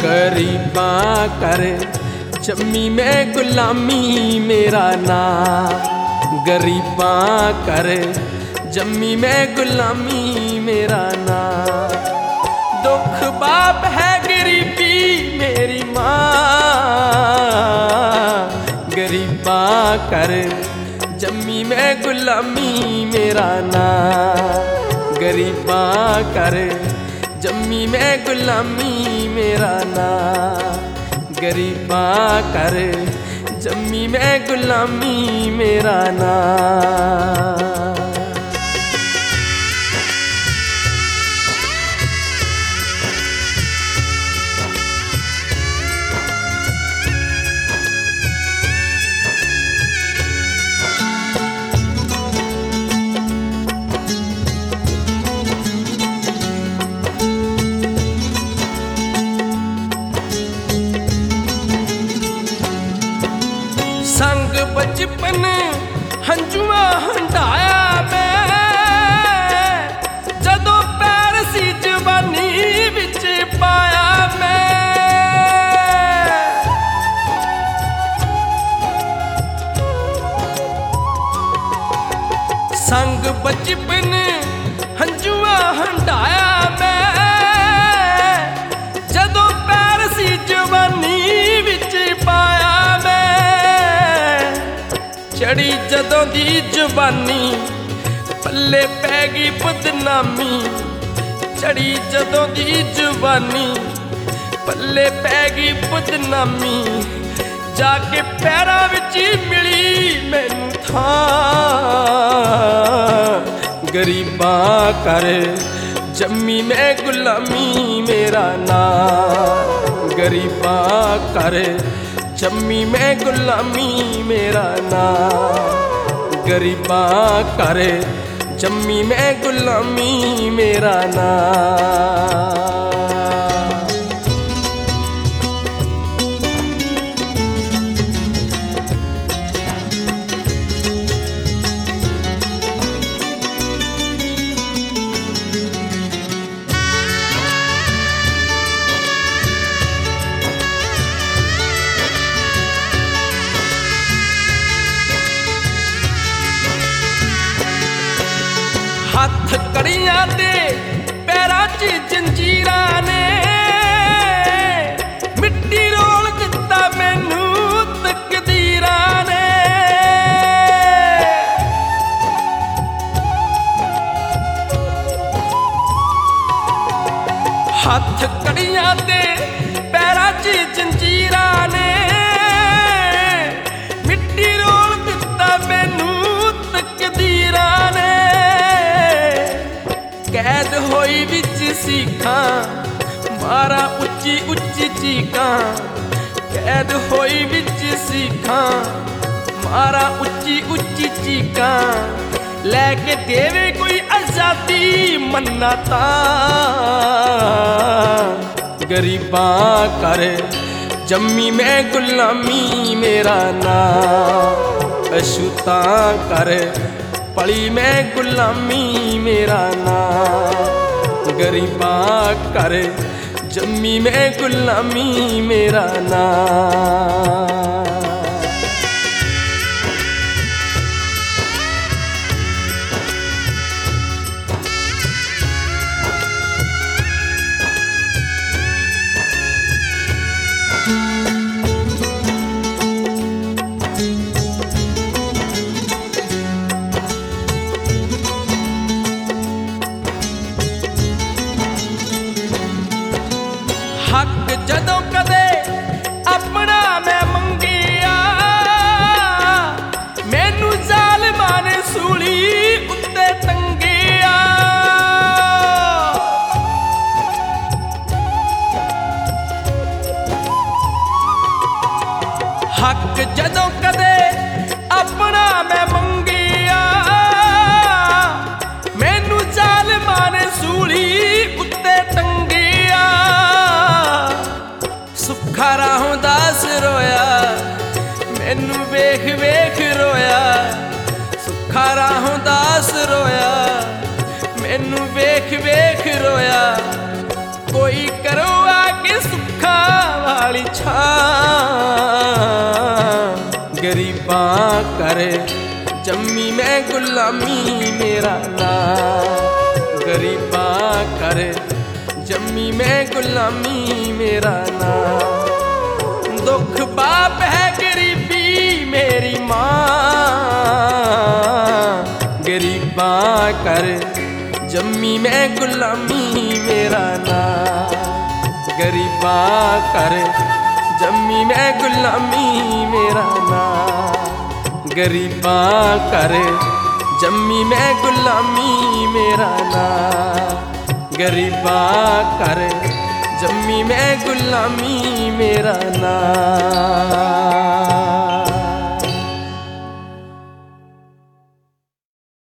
गरीबां कर जम्मी मैं गुलामी मेरा नाम, गरीबां कर जम्मी मैं गुलामी मेरा नाम। दुख बाप है गरीबी मेरी माँ, गरीबां कर जम्मी मैं गुलामी मेरा नाम, गरीबां कर जम्मी मैं गुलामी मेरा नाम, गरीबां कर जम्मी मैं गुलामी मेरा नाम। संग बचपन हंजुआ हंडाया मैं, जदों पैर सी जवानी विच पाया मैं। संग बचपन हंजुआ हंडाया मैं, जदों पैर सी जवानी विच पाया मैं। चढ़ी जदों दी जवानी पल्ले पै गई बदनामी, चढ़ी जदों दी जवानी पल्ले पै गई बदनामी। जाके पैरां विच मिली मैनू थां, गरीबां कर जम्मी मैं गुलामी मेरा नाम, गरीबां कर जम्मी मैं गुलामी मेरा नाम, गरीबां कर जम्मी मैं गुलामी मेरा नाम। हथ कड़ियां दे पैरां च जंजीरां ने, मिट्टी रोल दिता मैनू तकदीरां ने। हथ कड़ियां दे पैरां च जंजीरां ने, मिट्टी रोल दिता मैनू तकदीरां ने। कैद होई विच सीखां मारा उच्ची उच्ची चीकां, कैद होई विच सीखां मारा उच्ची उच्ची चीकां। लैके देवे कोई आजादी मन्ना तां, गरीबां कर जम्मी मैं गुलामी मेरा नाम, अछूतां कर पली मैं गुलामी मेरा नाम, गरीबां कर जम्मी मैं गुलामी मेरा नाम। हक जदों कदे अपना मैं मंगिया, मैनू जालिमां ने सूली उत्ते टंगिया। हक जदों कदे अपना मैं मंगिया, मैनू जालिमां ने सूली उत्ते टंगिया। सुखा राहों दास रोया मैनू वेख वेख रोया, सुखा राहों दास रोया मैनू वेख वेख रोया। कोई करो आके सुखा वाली छां गरीबां कर जम्मी मैं गुलामी मेरा नाम गरीबां कर जम्मी मैं गुलामी मेरा नाम दुख बाप है गरीबी मेरी माँ गरीबां कर जम्मी मैं गुलामी मेरा नाम गरीबां कर जम्मी मैं गुलामी मेरा नाम गरीबां कर जम्मी मैं गुलामी मेरा नाम गरीबां कर जम्मी मैं गुलामी मेरा नाम।